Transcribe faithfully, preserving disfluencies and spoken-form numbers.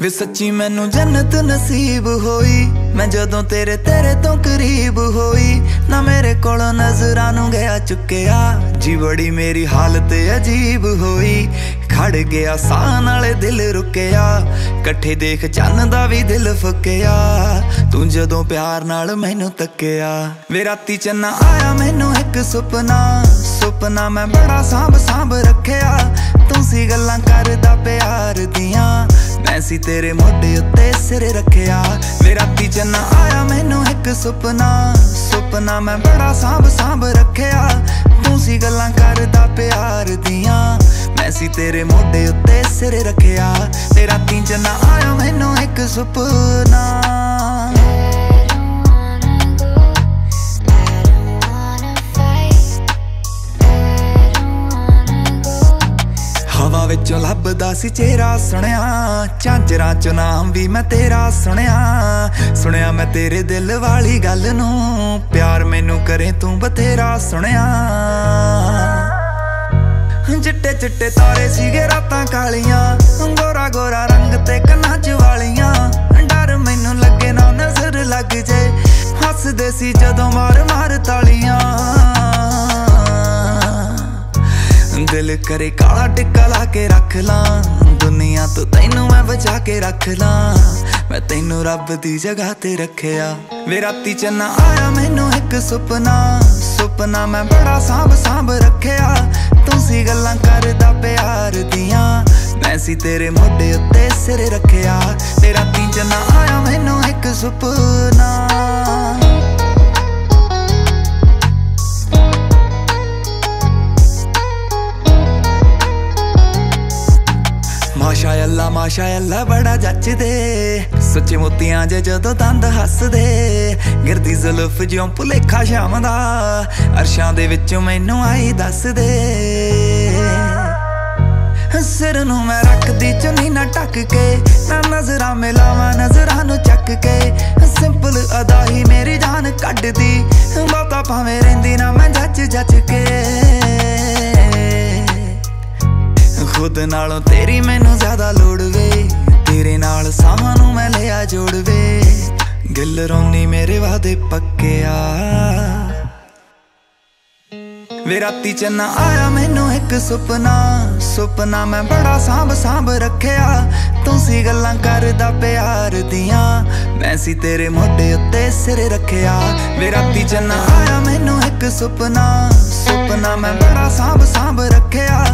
वे सच्ची मैनू जन्नत नसीब होई, मैं जदों तेरे तेरे तो करीब होई। ना मेरे कोलों नजरां नू गया चुकिया, जी बड़ी मेरी हालत अजीब होई। खड़ गया साह नाले दिल रुकिया, कट्ठे देख चन्न दा भी दिल फुकिया। तू जदों प्यार नाल मैनू तकिया, वे राती चन्ना आया मैनू एक सुपना। सुपना मैं बड़ा सांभ सांभ रखिया, तू सी गल्लां करदा प्यार दियां, मैं सी तेरे मोढे उत्ते सिर रखिया। वे राती चन्ना आया मैनू एक सुपना। सुपना मैं बड़ा सांभ सांभ रखिया, तू सी गल्लां करदा प्यार दियां, मैं सी तेरे मोढे उत्ते सिर रखिया। ते राती चन्ना आया मैनू एक सुपना। हवा विचों लभदा सी चेहरा सुनिया, झांजरां चों नाम भी मैं तेरा सुनिया। सुनिया मैं तेरे दिल वाली गल नू, प्यार मैनू करे तू बथेरा सुनिया। चिट्टे चिट्टे तारे सीगे रातां कालियां, गोरा गोरा रंग ते कन्नां च वालियां। डर मैनू लगे ना नजर लग जे, हसदे सी जदों मार मार तालियां। दिल करे काला टिक्का ला के रख ला, दुनिया तो तैनू मैं बचा के रख ला, मैं तैनू रब दी जगह ते रखिया। वे राती चन्ना आया मैनू एक सुपना। सुपना मैं बड़ा सांभ सांभ रखिया, तू सी गल्लां करदा प्यार दियां, मैं सी तेरे मोढे उत्ते सिर रखिया। ते राती चन्ना आया मैनू एक सुपना। माशा अल्लाह माशा अल्लाह बड़ा जचदे, सच्चे मोतियां जे जदों दंद हसदे। गिरदी जुल्फ ज्यों भुलेखा शाम दा, अरशां दे विचों मैनू आई दस दे। सिर नू मैं रखदी चुन्नी ना ढक के, ना नजरां मिलावां नजरां नू चक के। सिंपल अदा ही मेरी जान कड्डदी, बहुता भावें रहिंदी ना मैं जच जच के। खुद नालों तेरी मैनू ज्यादा लोड़ वे, तेरे नाल साहां नू मैं लिया जोड़ वे। गिल रोनी मेरे वादे पक्किया। वे राती चन्ना आया मैनू एक सुपना। सुपना मैं बड़ा सांभ सांभ रखिया, तू सी गल्लां करदा प्यार दियां, मैं सी तेरे मोढे उत्ते सिर रखिया। वे राती चन्ना आया मैनू एक सुपना। सुपना मैं बड़ा सांभ सांभ रखिया,